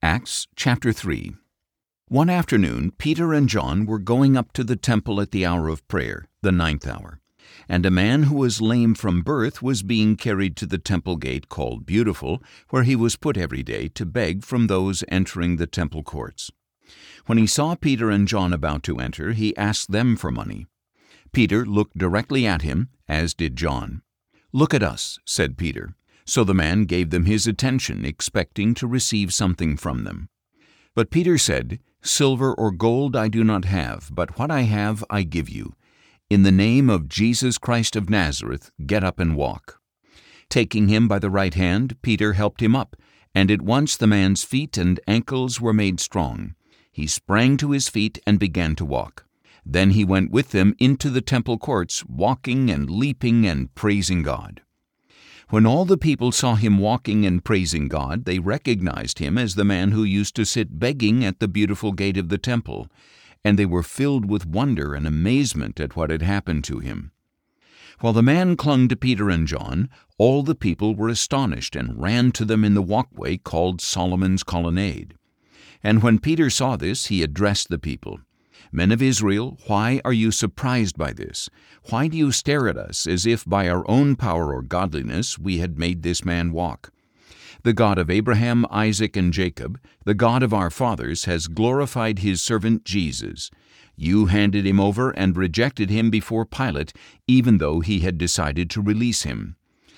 Acts chapter 3. One afternoon, Peter and John were going up to the temple at the hour of prayer, the 9th hour. And a man who was lame from birth was being carried to the temple gate called Beautiful, where he was put every day to beg from those entering the temple courts. When he saw Peter and John about to enter, he asked them for money. Peter looked directly at him, as did John. "Look at us," said Peter. So the man gave them his attention, expecting to receive something from them. But Peter said, "Silver or gold I do not have, but what I have I give you. In the name of Jesus Christ of Nazareth, get up and walk." Taking him by the right hand, Peter helped him up, and at once the man's feet and ankles were made strong. He sprang to his feet and began to walk. Then he went with them into the temple courts, walking and leaping and praising God. When all the people saw him walking and praising God, they recognized him as the man who used to sit begging at the Beautiful gate of the temple, and they were filled with wonder and amazement at what had happened to him. While the man clung to Peter and John, all the people were astonished and ran to them in the walkway called Solomon's Colonnade. And when Peter saw this, he addressed the people. "Men of Israel, why are you surprised by this? Why do you stare at us as if by our own power or godliness we had made this man walk? The God of Abraham, Isaac, and Jacob, the God of our fathers, has glorified his servant Jesus. You handed him over and rejected him before Pilate, even though he had decided to release him.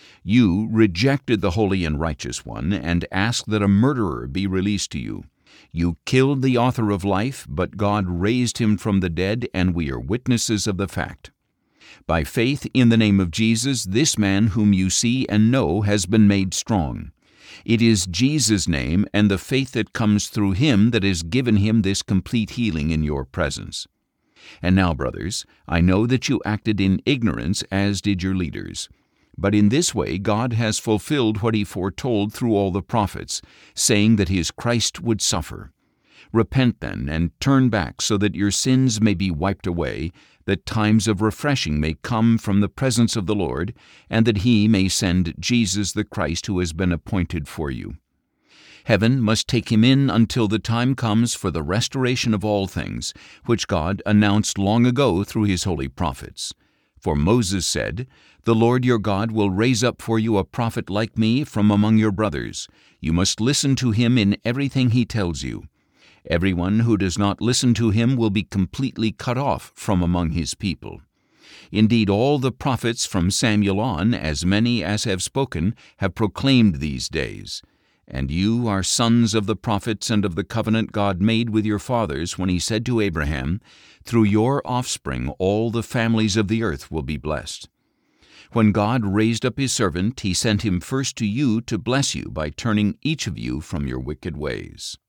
You rejected the Holy and Righteous One and asked that a murderer be released to you. You killed the author of life, but God raised him from the dead, and we are witnesses of the fact. By faith in the name of Jesus, this man whom you see and know has been made strong. It is Jesus' name and the faith that comes through him that has given him this complete healing in your presence. And now, brothers, I know that you acted in ignorance, as did your leaders. But in this way God has fulfilled what he foretold through all the prophets, saying that his Christ would suffer. Repent then, and turn back, so that your sins may be wiped away, that times of refreshing may come from the presence of the Lord, and that he may send Jesus the Christ who has been appointed for you. Heaven must take him in until the time comes for the restoration of all things, which God announced long ago through his holy prophets. For Moses said, 'The Lord your God will raise up for you a prophet like me from among your brothers. You must listen to him in everything he tells you. Everyone who does not listen to him will be completely cut off from among his people.' Indeed, all the prophets from Samuel on, as many as have spoken, have proclaimed these days. And you are sons of the prophets and of the covenant God made with your fathers when he said to Abraham, 'Through your offspring all the families of the earth will be blessed.' When God raised up his servant, he sent him first to you to bless you by turning each of you from your wicked ways."